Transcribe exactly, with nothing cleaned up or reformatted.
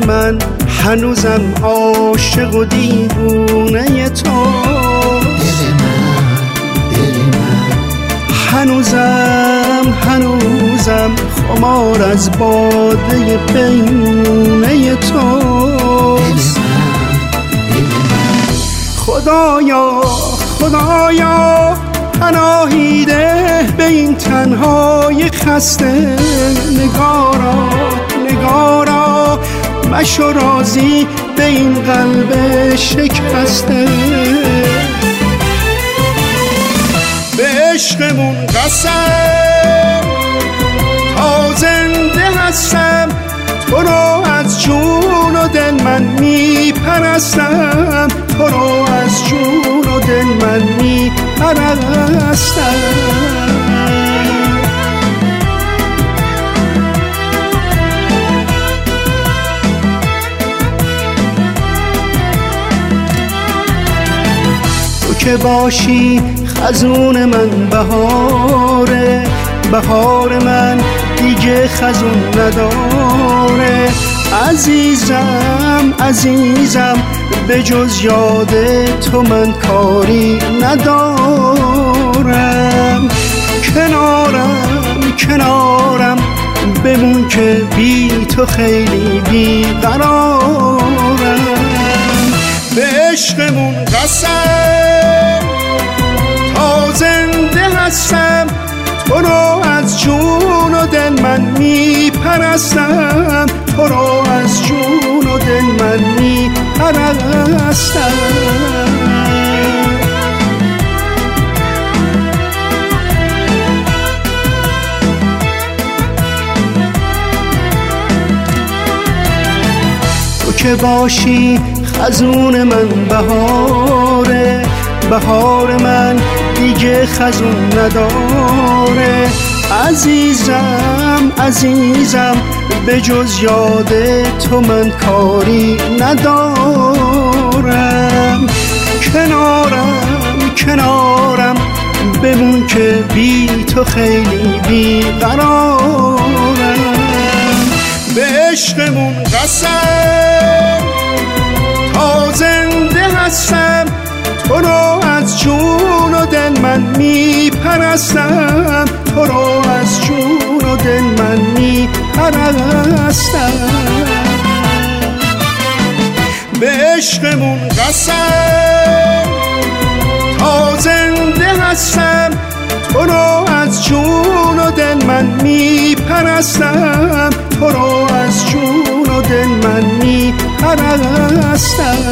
من هنوزم عاشق و دیوونه تو. دل من دل من هنوزم هنوزم خمار از باده پیمونه تو. خدایا خدایا پناهی ده به این تنهای خسته. نگارا نگارا مشو راضی به این قلب شکسته. به عشقمون قسم تا زنده هستم، تو رو از جون و دل من میپرستم. تو رو از جون و دل من میپرستم. تو که باشی خزون من بهاره، بهار من دیگه خزون نداره. عزیزم عزیزم به جز یاد تو من کاری ندارم. کنارم کنارم بمون که بی تو خیلی بی قرارم. به عشقمون قسم تا زنده هستم، تو رو از جون و دل من میپرستم. تو رو از جون و دل من میپرستم. تو که باشی خزون من بهاره، بهار من دیگه خزون نداره. عزیزم عزیزم به جز یاد تو من کاری ندارم. کنارم کنارم بمون که بی تو خیلی بی قرارم. به عشقمون قسم تا زنده هستم، تو رو از جون و دل من میپرستم. تو رو از جون و دل من میپرستم. به عشقمون قسم تا زنده هستم، تو رو از جون و دل من میپرستم. تو رو از جون و دل من میپرستم.